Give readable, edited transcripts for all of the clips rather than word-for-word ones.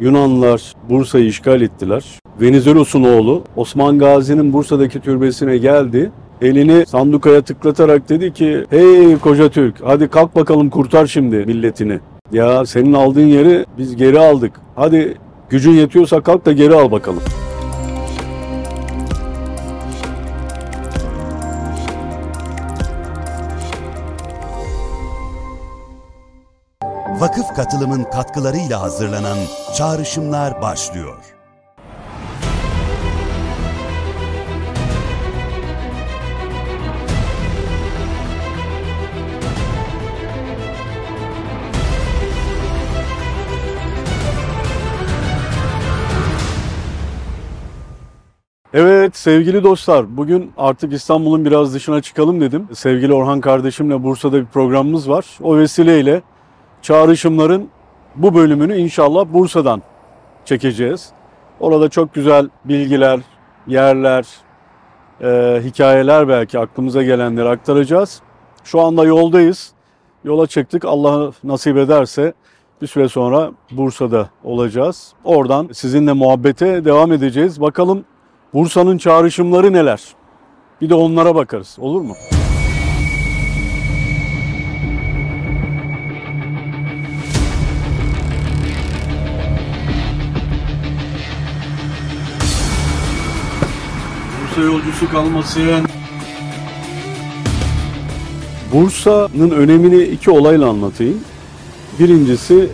Yunanlılar Bursa'yı işgal ettiler. Venizelos'un oğlu Osman Gazi'nin Bursa'daki türbesine geldi. Elini sandukaya tıklatarak dedi ki, "Hey koca Türk, hadi kalk bakalım kurtar şimdi milletini. Ya senin aldığın yeri biz geri aldık. Hadi gücün yetiyorsa kalk da geri al bakalım." Vakıf katılımın katkılarıyla hazırlanan Çağrışımlar başlıyor. Evet sevgili dostlar, bugün artık İstanbul'un biraz dışına çıkalım dedim. Sevgili Orhan kardeşimle Bursa'da bir programımız var. O vesileyle Çağrışımların bu bölümünü inşallah Bursa'dan çekeceğiz. Orada çok güzel bilgiler, yerler, hikayeler belki aklımıza gelenleri aktaracağız. Şu anda yoldayız. Yola çıktık. Allah nasip ederse bir süre sonra Bursa'da olacağız. Oradan sizinle muhabbete devam edeceğiz. Bakalım Bursa'nın çağrışımları neler? Bir de onlara bakarız. Olur mu? Bursa yolcusu kalmasın. Bursa'nın önemini iki olayla anlatayım. Birincisi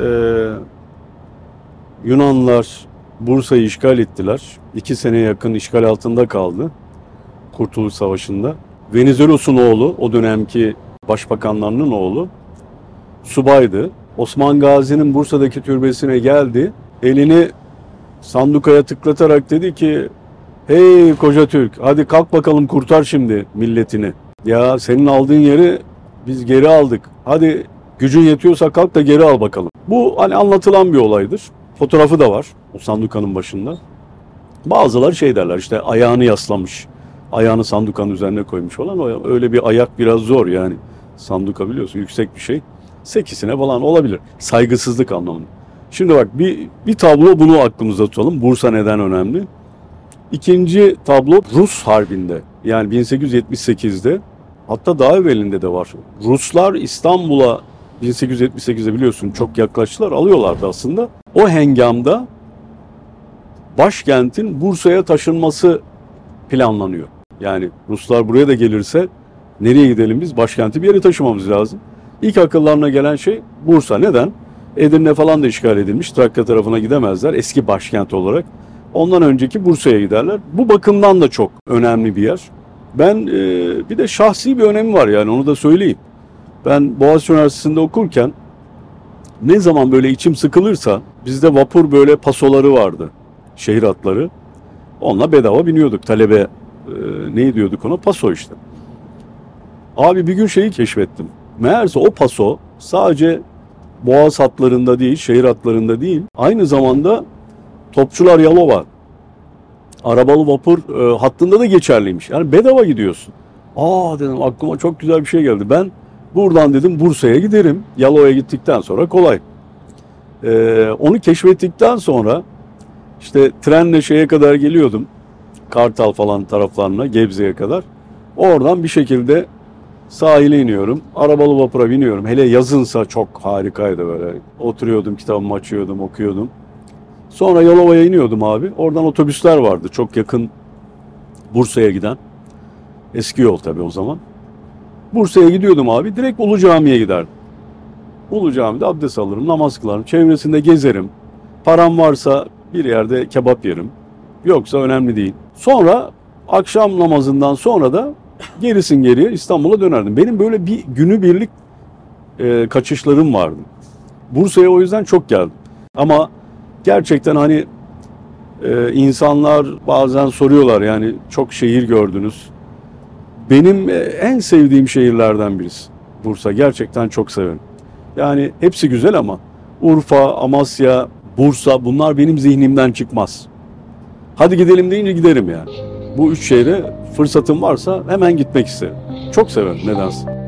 Yunanlılar Bursa'yı işgal ettiler. 2 seneye yakın işgal altında kaldı Kurtuluş Savaşı'nda. Venizelos'un oğlu, o dönemki başbakanlarının oğlu, subaydı. Osman Gazi'nin Bursa'daki türbesine geldi. Elini sandukaya tıklatarak dedi ki, "Hey koca Türk, hadi kalk bakalım kurtar şimdi milletini. Ya senin aldığın yeri biz geri aldık. Hadi gücün yetiyorsa kalk da geri al bakalım." Bu hani anlatılan bir olaydır. Fotoğrafı da var o sandukanın başında. Bazıları şey derler, işte ayağını yaslamış. Ayağını sandukanın üzerine koymuş falan. Öyle bir ayak biraz zor yani. Sanduka biliyorsun yüksek bir şey. Sekisine falan olabilir. Saygısızlık anlamında. Şimdi bak bir tablo, bunu aklımızda tutalım. Bursa neden önemli? İkinci tablo Rus Harbi'nde. Yani 1878'de, hatta daha evvelinde de var. Ruslar İstanbul'a 1878'de biliyorsun çok yaklaştılar, alıyorlardı aslında. O hengamda başkentin Bursa'ya taşınması planlanıyor. Yani Ruslar buraya da gelirse nereye gidelim biz? Başkenti bir yere taşımamız lazım. İlk akıllarına gelen şey Bursa. Neden? Edirne falan da işgal edilmiş. Trakya tarafına gidemezler eski başkent olarak. Ondan önceki Bursa'ya giderler. Bu bakımdan da çok önemli bir yer. Ben bir de şahsi bir önemi var yani, onu da söyleyeyim. Ben Boğaziçi Üniversitesi'nde okurken ne zaman böyle içim sıkılırsa, bizde vapur böyle pasoları vardı. Şehir atları. Onunla bedava biniyorduk. Talebe ne diyorduk ona? Paso işte. Abi bir gün şeyi keşfettim. Meğerse o paso sadece Boğaz hatlarında değil, şehir hatlarında değil, aynı zamanda Topçular Yalova arabalı vapur hattında da geçerliymiş. Yani bedava gidiyorsun. Aa dedim, aklıma çok güzel bir şey geldi. Ben buradan dedim Bursa'ya giderim. Yalova'ya gittikten sonra kolay. Onu keşfettikten sonra işte trenle şeye kadar geliyordum. Kartal falan taraflarına, Gebze'ye kadar. Oradan bir şekilde sahile iniyorum. Arabalı vapura biniyorum. Hele yazınsa çok harikaydı böyle. Oturuyordum, kitabımı açıyordum, okuyordum. Sonra Yalova'ya iniyordum abi. Oradan otobüsler vardı çok yakın Bursa'ya giden. Eski yol tabii o zaman. Bursa'ya gidiyordum abi. Direkt Ulu Cami'ye giderdim. Ulu Cami'de abdest alırım, namaz kılarım. Çevresinde gezerim. Param varsa bir yerde kebap yerim. Yoksa önemli değil. Sonra akşam namazından sonra da gerisin geriye İstanbul'a dönerdim. Benim böyle bir günübirlik kaçışlarım vardı. Bursa'ya o yüzden çok geldim. Ama gerçekten hani insanlar bazen soruyorlar, yani çok şehir gördünüz. Benim en sevdiğim şehirlerden birisi Bursa. Gerçekten çok severim. Yani hepsi güzel ama Urfa, Amasya, Bursa, bunlar benim zihnimden çıkmaz. Hadi gidelim deyince giderim yani. Bu 3 şehre fırsatım varsa hemen gitmek isterim. Çok severim nedense.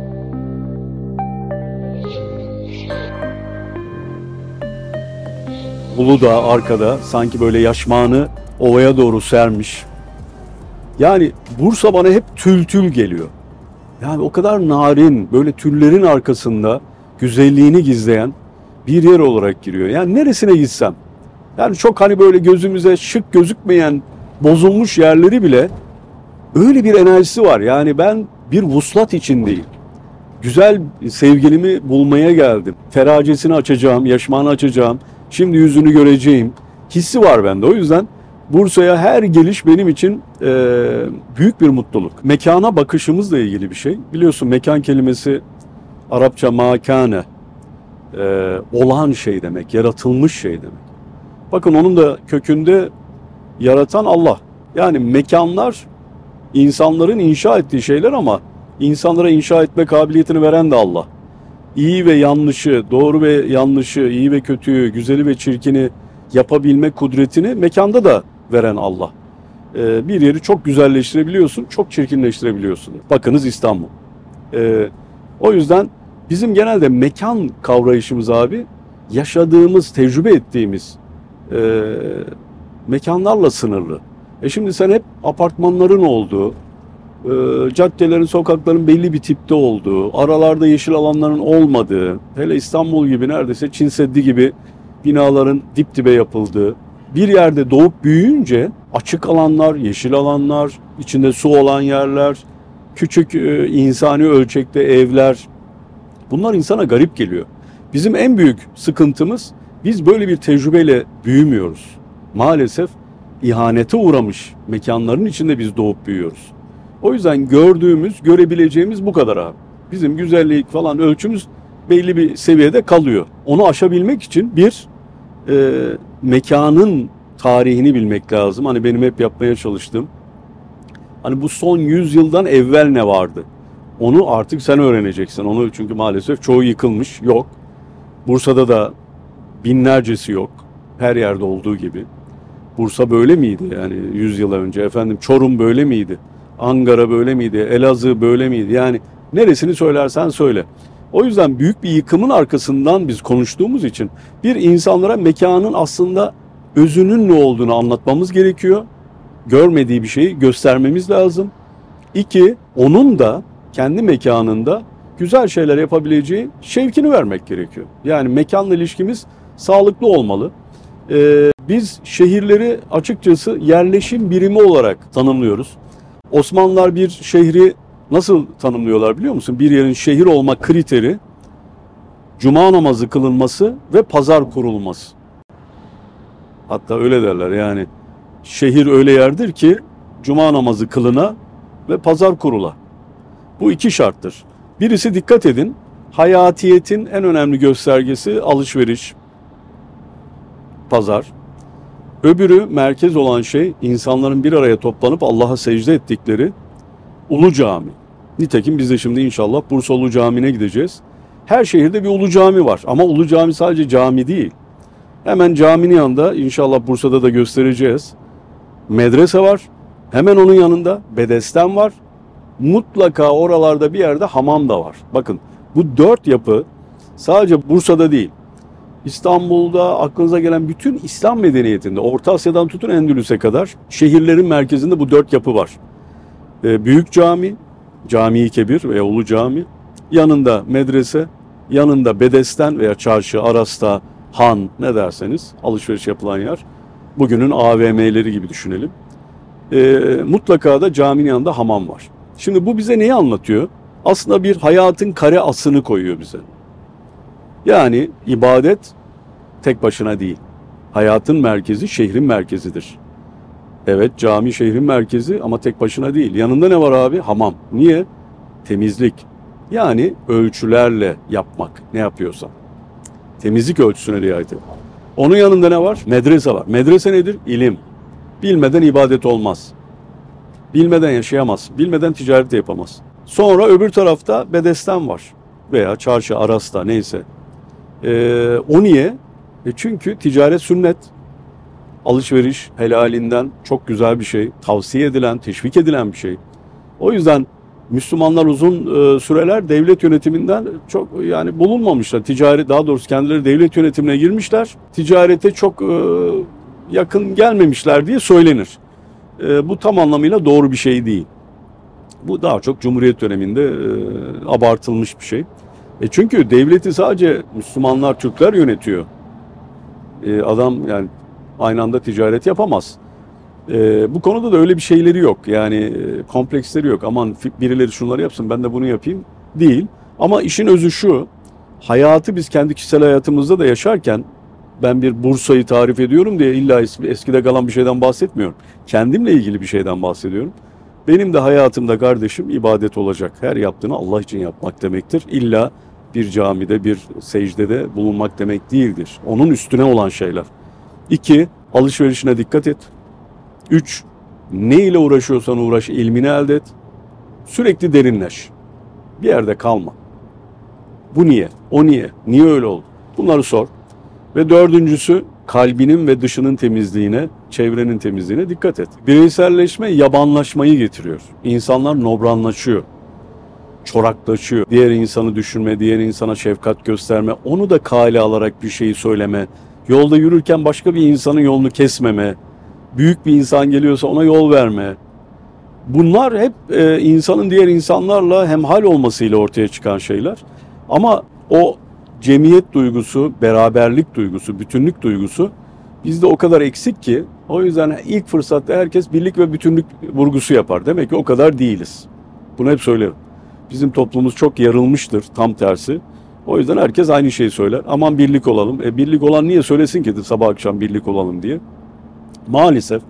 Uludağ arkada sanki böyle yaşmağını ovaya doğru sermiş. Yani Bursa bana hep tül tül geliyor. Yani o kadar narin, böyle tüllerin arkasında güzelliğini gizleyen bir yer olarak giriyor. Yani neresine gitsem, yani çok hani böyle gözümüze şık gözükmeyen bozulmuş yerleri bile öyle bir enerjisi var. Yani ben bir vuslat içindeyim. Güzel sevgilimi bulmaya geldim. Feracesini açacağım, yaşmağını açacağım. Şimdi yüzünü göreceğim. Hissi var bende. O yüzden Bursa'ya her geliş benim için büyük bir mutluluk. Mekana bakışımızla ilgili bir şey. Biliyorsun mekan kelimesi Arapça makane. Olan şey demek, yaratılmış şey demek. Bakın onun da kökünde yaratan Allah. Yani mekanlar insanların inşa ettiği şeyler ama insanlara inşa etme kabiliyetini veren de Allah. İyi ve yanlışı, doğru ve yanlışı, iyi ve kötüyü, güzeli ve çirkini yapabilme kudretini mekanda da veren Allah. Bir yeri çok güzelleştirebiliyorsun, çok çirkinleştirebiliyorsun. Bakınız İstanbul. O yüzden bizim genelde mekan kavrayışımız abi, yaşadığımız, tecrübe ettiğimiz mekanlarla sınırlı. Şimdi sen hep apartmanların olduğu, caddelerin, sokakların belli bir tipte olduğu, aralarda yeşil alanların olmadığı, hele İstanbul gibi neredeyse Çin Seddi gibi binaların dip dibe yapıldığı bir yerde doğup büyüyünce açık alanlar, yeşil alanlar, içinde su olan yerler, küçük insani ölçekte evler, bunlar insana garip geliyor. Bizim en büyük sıkıntımız, biz böyle bir tecrübeyle büyümüyoruz. Maalesef ihanete uğramış mekanların içinde biz doğup büyüyoruz. O yüzden gördüğümüz, görebileceğimiz bu kadar abi. Bizim güzellik falan ölçümüz belli bir seviyede kalıyor. Onu aşabilmek için bir mekanın tarihini bilmek lazım. Hani benim hep yapmaya çalıştığım. Hani bu son 100 yıldan evvel ne vardı? Onu artık sen öğreneceksin. Onu çünkü maalesef çoğu yıkılmış, yok. Bursa'da da binlercesi yok. Her yerde olduğu gibi. Bursa böyle miydi yani 100 yıl önce? Efendim Çorum böyle miydi? Ankara böyle miydi? Elazığ böyle miydi? Yani neresini söylersen söyle. O yüzden büyük bir yıkımın arkasından biz konuştuğumuz için bir insanlara mekanın aslında özünün ne olduğunu anlatmamız gerekiyor. Görmediği bir şeyi göstermemiz lazım. İki, onun da kendi mekanında güzel şeyler yapabileceği şevkini vermek gerekiyor. Yani mekanla ilişkimiz sağlıklı olmalı. Biz şehirleri açıkçası yerleşim birimi olarak tanımlıyoruz. Osmanlılar bir şehri nasıl tanımlıyorlar biliyor musun? Bir yerin şehir olma kriteri cuma namazı kılınması ve pazar kurulması. Hatta öyle derler yani şehir öyle yerdir ki cuma namazı kılına ve pazar kurula. Bu iki şarttır. Birisi dikkat edin, hayatiyetin en önemli göstergesi alışveriş, pazar. Öbürü merkez olan şey insanların bir araya toplanıp Allah'a secde ettikleri Ulu Cami. Nitekim biz de şimdi inşallah Bursa Ulu Cami'ne gideceğiz. Her şehirde bir Ulu Cami var ama Ulu Cami sadece cami değil. Hemen caminin yanında inşallah Bursa'da da göstereceğiz. Medrese var. Hemen onun yanında bedesten var. Mutlaka oralarda bir yerde hamam da var. Bakın bu dört yapı sadece Bursa'da değil. İstanbul'da aklınıza gelen bütün İslam medeniyetinde, Orta Asya'dan tutun Endülüs'e kadar şehirlerin merkezinde bu dört yapı var. Büyük cami, Cami-i Kebir veya Ulu Cami, yanında medrese, yanında bedesten veya çarşı, arasta, han ne derseniz alışveriş yapılan yer. Bugünün AVM'leri gibi düşünelim. Mutlaka da caminin yanında hamam var. Şimdi bu bize neyi anlatıyor? Aslında bir hayatın kare asını koyuyor bize. Yani ibadet tek başına değil. Hayatın merkezi şehrin merkezidir. Evet cami şehrin merkezi ama tek başına değil. Yanında ne var abi? Hamam. Niye? Temizlik. Yani ölçülerle yapmak ne yapıyorsan. Temizlik ölçüsüne riayet et. Onun yanında ne var? Medrese var. Medrese nedir? İlim. Bilmeden ibadet olmaz. Bilmeden yaşayamaz. Bilmeden ticaret de yapamaz. Sonra öbür tarafta bedesten var. Veya çarşı, arasta neyse. O niye? Çünkü ticaret sünnet. Alışveriş helalinden çok güzel bir şey. Tavsiye edilen, teşvik edilen bir şey. O yüzden Müslümanlar uzun süreler devlet yönetiminden çok yani bulunmamışlar. Ticaret, daha doğrusu kendileri devlet yönetimine girmişler. Ticarete çok yakın gelmemişler diye söylenir. Bu tam anlamıyla doğru bir şey değil. Bu daha çok Cumhuriyet döneminde abartılmış bir şey. Çünkü devleti sadece Müslümanlar, Türkler yönetiyor. Adam yani aynı anda ticaret yapamaz. Bu konuda da öyle bir şeyleri yok. Yani kompleksleri yok. Aman birileri şunları yapsın ben de bunu yapayım değil. Ama işin özü şu. Hayatı biz kendi kişisel hayatımızda da yaşarken ben bir Bursa'yı tarif ediyorum diye illa eskide kalan bir şeyden bahsetmiyorum. Kendimle ilgili bir şeyden bahsediyorum. Benim de hayatımda kardeşim ibadet olacak. Her yaptığını Allah için yapmak demektir. İlla bir camide, bir secdede bulunmak demek değildir. Onun üstüne olan şeyler. 2. Alışverişine dikkat et. 3. Ne ile uğraşıyorsan uğraş, ilmini elde et. Sürekli derinleş. Bir yerde kalma. Bu niye? O niye? Niye öyle oldu? Bunları sor. Ve 4.'sü kalbinin ve dışının temizliğine, çevrenin temizliğine dikkat et. Bireyselleşme yabanlaşmayı getiriyor. İnsanlar nobranlaşıyor. Çoraklaşıyor. Diğer insanı düşünme, diğer insana şefkat gösterme, onu da kale alarak bir şeyi söyleme, yolda yürürken başka bir insanın yolunu kesmeme, büyük bir insan geliyorsa ona yol verme. Bunlar hep insanın diğer insanlarla hemhal olmasıyla ortaya çıkan şeyler. Ama o cemiyet duygusu, beraberlik duygusu, bütünlük duygusu bizde o kadar eksik ki o yüzden ilk fırsatta herkes birlik ve bütünlük vurgusu yapar. Demek ki o kadar değiliz. Bunu hep söylerim. Bizim toplumumuz çok yarılmıştır, tam tersi. O yüzden herkes aynı şeyi söyler. Aman birlik olalım. Birlik olan niye söylesin ki sabah akşam birlik olalım diye. Maalesef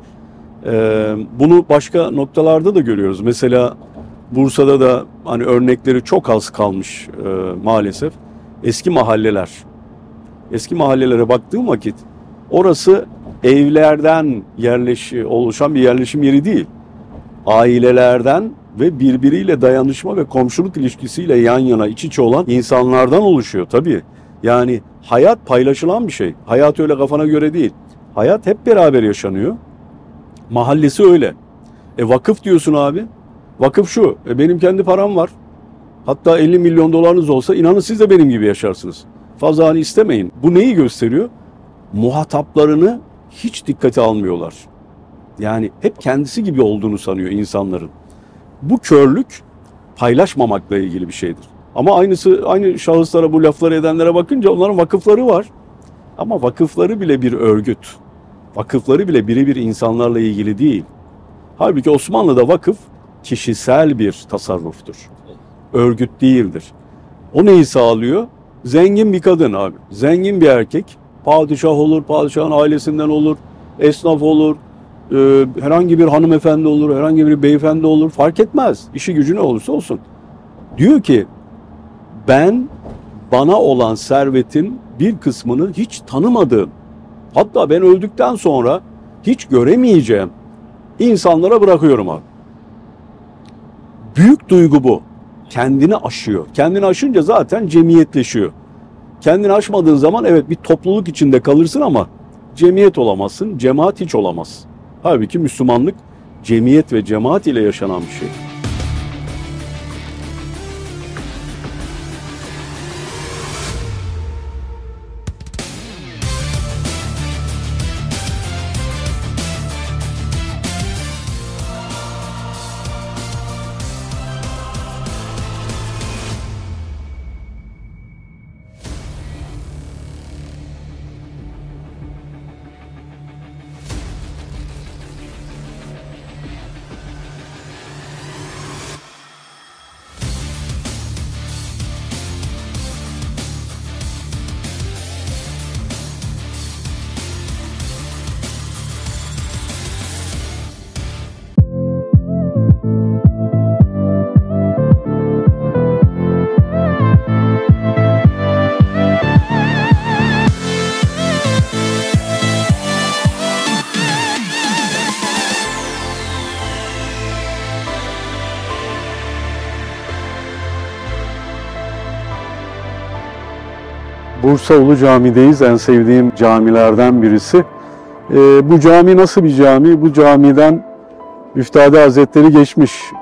bunu başka noktalarda da görüyoruz. Mesela Bursa'da da hani örnekleri çok az kalmış maalesef. Eski mahalleler. Eski mahallelere baktığım vakit orası evlerden oluşan bir yerleşim yeri değil. Ailelerden ve birbiriyle dayanışma ve komşuluk ilişkisiyle yan yana iç içe olan insanlardan oluşuyor tabii. Yani hayat paylaşılan bir şey. Hayat öyle kafana göre değil. Hayat hep beraber yaşanıyor. Mahallesi öyle. Vakıf diyorsun abi. Vakıf şu. Benim kendi param var. Hatta 50 milyon dolarınız olsa inanın siz de benim gibi yaşarsınız. Fazla hani istemeyin. Bu neyi gösteriyor? Muhataplarını hiç dikkate almıyorlar. Yani hep kendisi gibi olduğunu sanıyor insanların. Bu körlük paylaşmamakla ilgili bir şeydir. Ama aynı şahıslara bu lafları edenlere bakınca onların vakıfları var. Ama vakıfları bile bir örgüt. Vakıfları bile birebir insanlarla ilgili değil. Halbuki Osmanlı'da vakıf kişisel bir tasarruftur. Örgüt değildir. O neyi sağlıyor? Zengin bir kadın abi. Zengin bir erkek. Padişah olur, padişahın ailesinden olur, esnaf olur, herhangi bir hanımefendi olur, herhangi bir beyefendi olur. Fark etmez. İşi gücü ne olursa olsun. Diyor ki ben bana olan servetin bir kısmını hiç tanımadığım, hatta ben öldükten sonra hiç göremeyeceğim insanlara bırakıyorum abi. Büyük duygu bu. Kendini aşıyor. Kendini aşınca zaten cemiyetleşiyor. Kendini aşmadığın zaman evet bir topluluk içinde kalırsın ama cemiyet olamazsın, cemaat hiç olamaz. Halbuki Müslümanlık cemiyet ve cemaat ile yaşanan bir şey. Bursa Ulu Cami'deyiz. En sevdiğim camilerden birisi. Bu cami nasıl bir cami? Bu camiden Üftade Hazretleri geçmiş.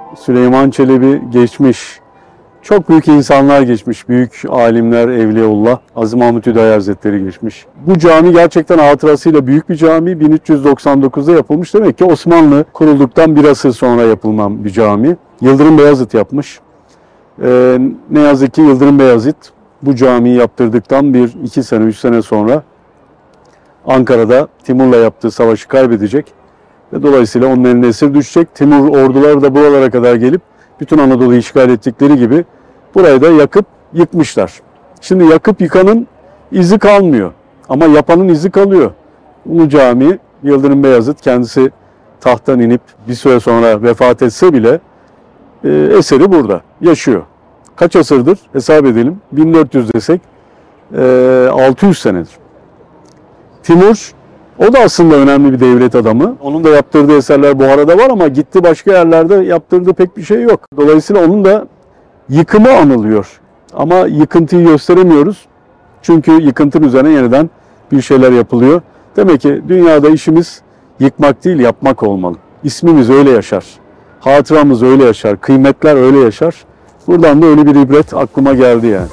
Süleyman Çelebi geçmiş. Çok büyük insanlar geçmiş. Büyük alimler, Evliyaullah, Aziz Mahmud Hüdayi Hazretleri geçmiş. Bu cami gerçekten hatırasıyla büyük bir cami. 1399'da yapılmış. Demek ki Osmanlı kurulduktan bir asır sonra yapılan bir cami. Yıldırım Beyazıt yapmış. Ne yazık ki Yıldırım Beyazıt bu camiyi yaptırdıktan 2 sene, 3 sene sonra Ankara'da Timur'la yaptığı savaşı kaybedecek ve dolayısıyla onun eline esir düşecek. Timur orduları da buralara kadar gelip bütün Anadolu'yu işgal ettikleri gibi burayı da yakıp yıkmışlar. Şimdi yakıp yıkanın izi kalmıyor ama yapanın izi kalıyor. Ulu Cami, Yıldırım Beyazıt kendisi tahttan inip bir süre sonra vefat etse bile eseri burada yaşıyor. Kaç asırdır hesap edelim. 1400 desek 600 senedir. Timur, o da aslında önemli bir devlet adamı. Onun da yaptırdığı eserler Buhara'da var ama gitti başka yerlerde yaptırdığı pek bir şey yok. Dolayısıyla onun da yıkımı anılıyor. Ama yıkıntıyı gösteremiyoruz. Çünkü yıkıntının üzerine yeniden bir şeyler yapılıyor. Demek ki dünyada işimiz yıkmak değil, yapmak olmalı. İsmimiz öyle yaşar. Hatıramız öyle yaşar. Kıymetler öyle yaşar. Buradan da öyle bir ibret aklıma geldi yani.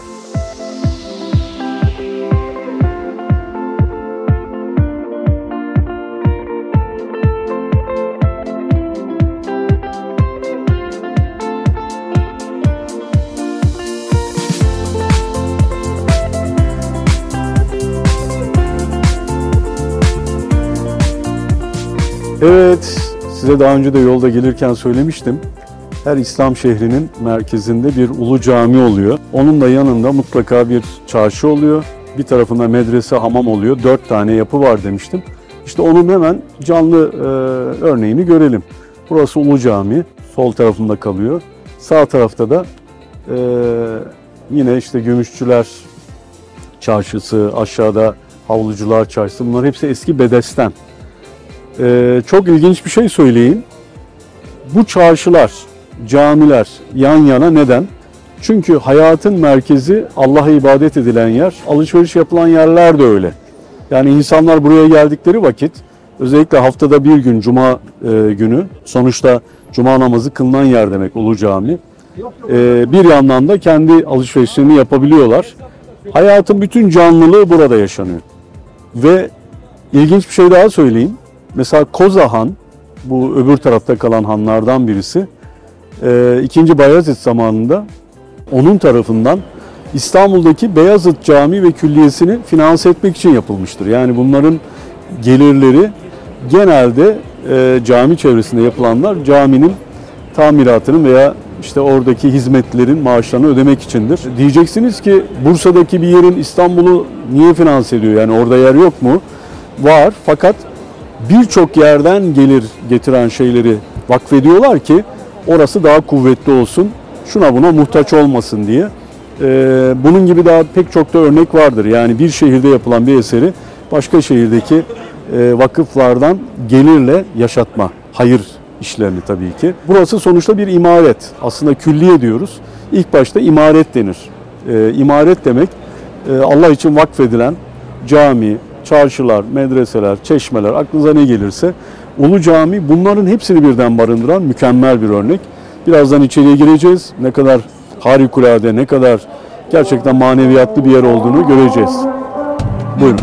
Evet, size daha önce de yolda gelirken söylemiştim. Her İslam şehrinin merkezinde bir ulu cami oluyor. Onun da yanında mutlaka bir çarşı oluyor. Bir tarafında medrese, hamam oluyor. 4 tane yapı var demiştim. İşte onun hemen canlı örneğini görelim. Burası Ulu Cami. Sol tarafında kalıyor. Sağ tarafta da yine işte Gümüşçüler Çarşısı, aşağıda Havlucular Çarşısı. Bunlar hepsi eski bedesten. Çok ilginç bir şey söyleyeyim. Bu çarşılar, camiler yan yana neden? Çünkü hayatın merkezi Allah'a ibadet edilen yer, alışveriş yapılan yerler de öyle. Yani insanlar buraya geldikleri vakit, özellikle haftada bir gün Cuma günü, sonuçta Cuma namazı kılınan yer demek Ulu Cami. Bir yandan da kendi alışverişlerini yapabiliyorlar. Hayatın bütün canlılığı burada yaşanıyor. Ve ilginç bir şey daha söyleyeyim. Mesela Koza Han, bu öbür tarafta kalan hanlardan birisi, 2. Bayezid zamanında onun tarafından İstanbul'daki Beyazıt Camii ve Külliyesi'ni finanse etmek için yapılmıştır. Yani bunların gelirleri genelde cami çevresinde yapılanlar caminin tamiratının veya işte oradaki hizmetlerin maaşlarını ödemek içindir. Diyeceksiniz ki Bursa'daki bir yerin İstanbul'u niye finanse ediyor? Yani orada yer yok mu? Var, fakat birçok yerden gelir getiren şeyleri vakfediyorlar ki orası daha kuvvetli olsun, şuna buna muhtaç olmasın diye. Bunun gibi daha pek çok da örnek vardır. Yani bir şehirde yapılan bir eseri başka şehirdeki vakıflardan gelirle yaşatma, hayır işlerini tabii ki. Burası sonuçta bir imaret. Aslında külliye diyoruz. İlk başta imaret denir. İmaret demek Allah için vakfedilen cami, çarşılar, medreseler, çeşmeler, aklınıza ne gelirse. Ulu Cami bunların hepsini birden barındıran mükemmel bir örnek. Birazdan içeriye gireceğiz. Ne kadar harikulade, ne kadar gerçekten maneviyatlı bir yer olduğunu göreceğiz. Buyurun.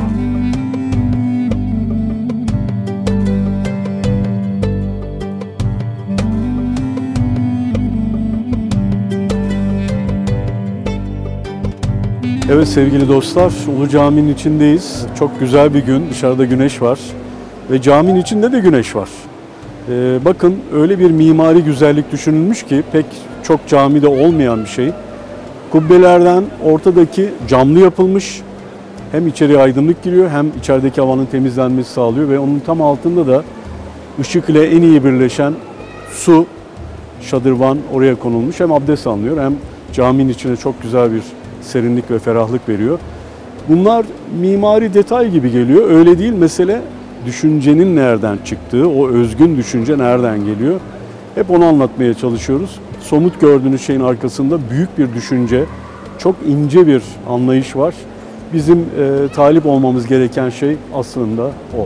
Evet sevgili dostlar, Ulu Cami'nin içindeyiz. Çok güzel bir gün, dışarıda güneş var ve caminin içinde de güneş var. Bakın öyle bir mimari güzellik düşünülmüş ki pek çok camide olmayan bir şey. Kubbelerden ortadaki camlı yapılmış, hem içeriye aydınlık giriyor hem içerideki havanın temizlenmesi sağlıyor ve onun tam altında da ışık ile en iyi birleşen su, şadırvan oraya konulmuş. Hem abdest alınıyor hem caminin içine çok güzel bir serinlik ve ferahlık veriyor. Bunlar mimari detay gibi geliyor. Öyle değil. Mesele düşüncenin nereden çıktığı, o özgün düşünce nereden geliyor? Hep onu anlatmaya çalışıyoruz. Somut gördüğünüz şeyin arkasında büyük bir düşünce, çok ince bir anlayış var. Bizim talip olmamız gereken şey aslında o.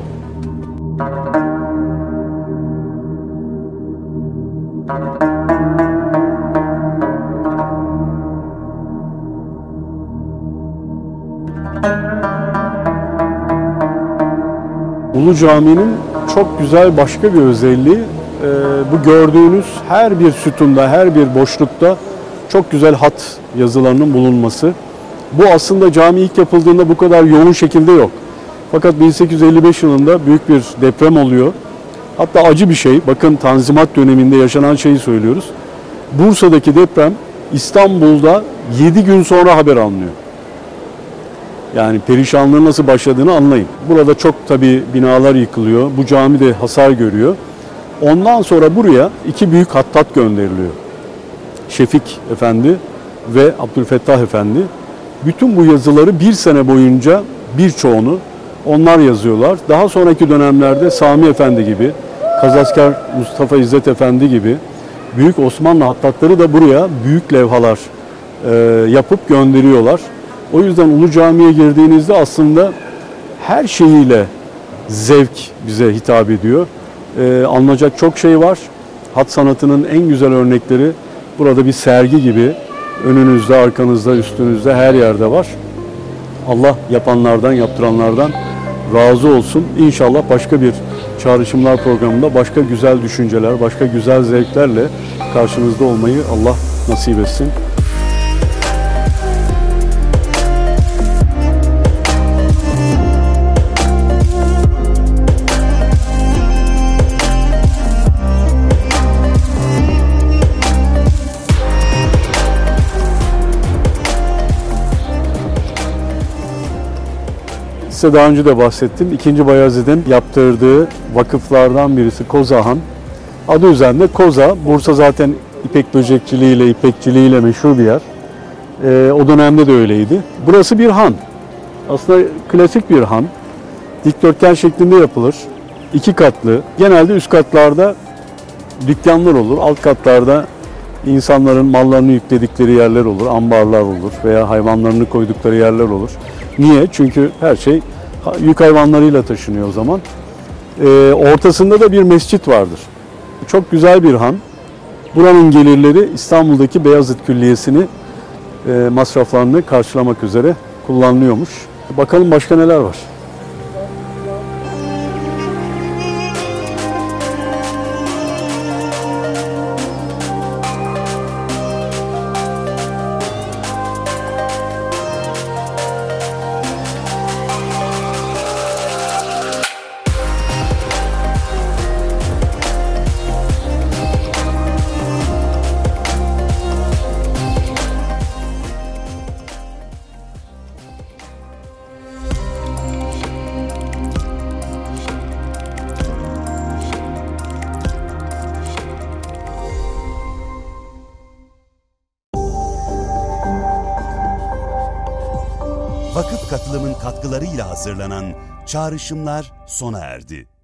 Ulu Cami'nin çok güzel başka bir özelliği, bu gördüğünüz her bir sütunda, her bir boşlukta çok güzel hat yazılarının bulunması. Bu aslında cami ilk yapıldığında bu kadar yoğun şekilde yok. Fakat 1855 yılında büyük bir deprem oluyor. Hatta acı bir şey, bakın Tanzimat döneminde yaşanan şeyi söylüyoruz. Bursa'daki deprem İstanbul'da 7 gün sonra haber alınıyor. Yani perişanlığın nasıl başladığını anlayın. Burada çok tabii binalar yıkılıyor. Bu cami de hasar görüyor. Ondan sonra buraya iki büyük hattat gönderiliyor. Şefik Efendi ve Abdülfettah Efendi. Bütün bu yazıları bir sene boyunca birçoğunu onlar yazıyorlar. Daha sonraki dönemlerde Sami Efendi gibi, Kazasker Mustafa İzzet Efendi gibi büyük Osmanlı hattatları da buraya büyük levhalar yapıp gönderiyorlar. O yüzden Ulu Cami'ye girdiğinizde aslında her şeyiyle zevk bize hitap ediyor. Anlayacak çok şey var. Hat sanatının en güzel örnekleri burada bir sergi gibi önünüzde, arkanızda, üstünüzde her yerde var. Allah yapanlardan, yaptıranlardan razı olsun. İnşallah başka bir çağrışımlar programında başka güzel düşünceler, başka güzel zevklerle karşınızda olmayı Allah nasip etsin. Size daha önce de bahsettim. II. Bayezid'in yaptırdığı vakıflardan birisi Koza Han. Adı üzerinde Koza. Bursa zaten ipek böcekçiliğiyle, ipekçiliğiyle meşhur bir yer. O dönemde de öyleydi. Burası bir han. Aslında klasik bir han. Dikdörtgen şeklinde yapılır. 2 katlı. Genelde üst katlarda dükkanlar olur. Alt katlarda insanların mallarını yükledikleri yerler olur. Ambarlar olur veya hayvanlarını koydukları yerler olur. Niye? Çünkü her şey yük hayvanlarıyla taşınıyor o zaman. Ortasında da bir mescit vardır. Çok güzel bir han. Buranın gelirleri İstanbul'daki Beyazıt Külliyesi'ni masraflarını karşılamak üzere kullanılıyormuş. Bakalım başka neler var. Vakıf katılımın katkılarıyla hazırlanan çağrışımlar sona erdi.